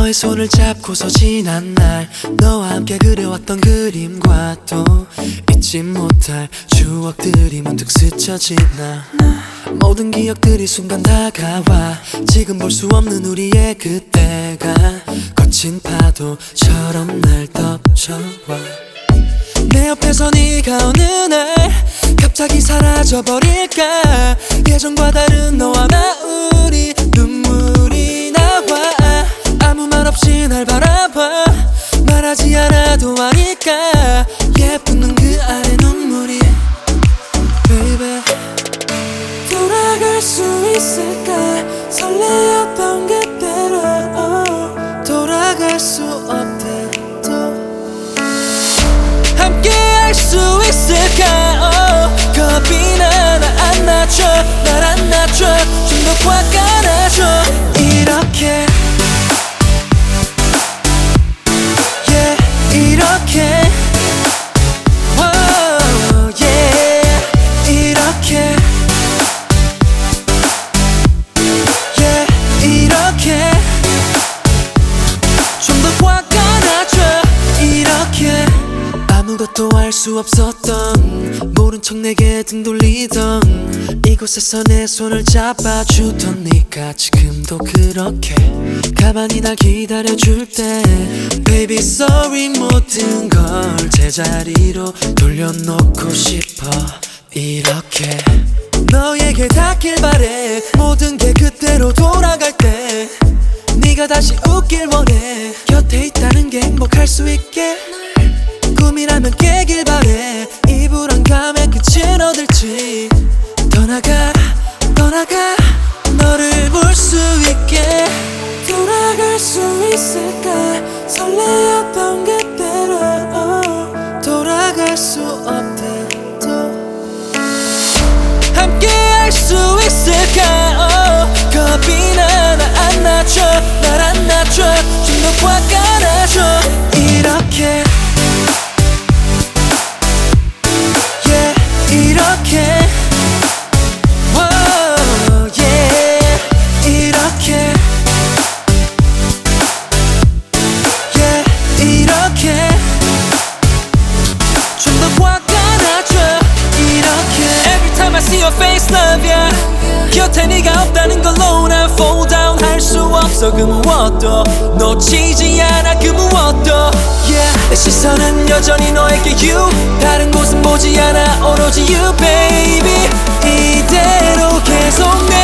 너의 손을 잡고서 지난 날 너와 함께 그려왔던 그림과 또 잊지 못할 추억들이 문득 스쳐 지나 모든 기억들이 순간 다가와 지금 볼 수 없는 우리의 그때가 거친 파도처럼 날 덮쳐와 내 옆에서 네가 어느 날 갑자기 사라져버릴까 예전과 다른 너와 나 우리 눈물이 나와 아무 말 없이 날 바라봐 말하지 않아도 아니까 예쁜 눈 그 아래 눈물이 Baby 돌아갈 수 있을까 설레었던 그때로 돌아갈 수 없대도 함께 할 수 있을까 겁이 나 안아줘 날 안아줘 좀 더 꽉 안아줘 이렇게 이렇게 oh, yeah. 이렇게 yeah. 이렇게 좀 더 꽉 안아줘 이렇게 아무것도 알 수 없었던 모른 척 내게 등 돌리던 이곳에서 내 손을 잡아주던 네가 지금도 그렇게 가만히 날 기다려줄 때 Baby sorry 모든 걸 제자리로 돌려놓고 싶어 이렇게 너에게 닿길 바래 모든 게 그때로 돌아갈 때 네가 다시 웃길 원해 곁에 있다는 게 행복할 수 있게 꿈이라면 깨길 바래 이 불안감의 끝은 어딜지 떠나가 너를 볼 수 있게 돌아갈 수 있을까 설레었던 그때로 돌아갈 수 없대도 함께 할 수 있을까 겁이 나 안아줘 날 안아줘 좀 더 꽉 안아줘 이렇게 이렇게 oh, yeah. 이렇게 yeah. 이렇게 좀 더 꽉 안아줘 이렇게 Every time I see your face love ya 곁에 네가 없다는 걸로 난 fall down 할 수 없어 그 무엇도 놓치지 않아 그 무엇도 yeah. 내 시선은 여전히 너에게 you 다른 곳은 보지 않아 오로지 you baby 이대로 계속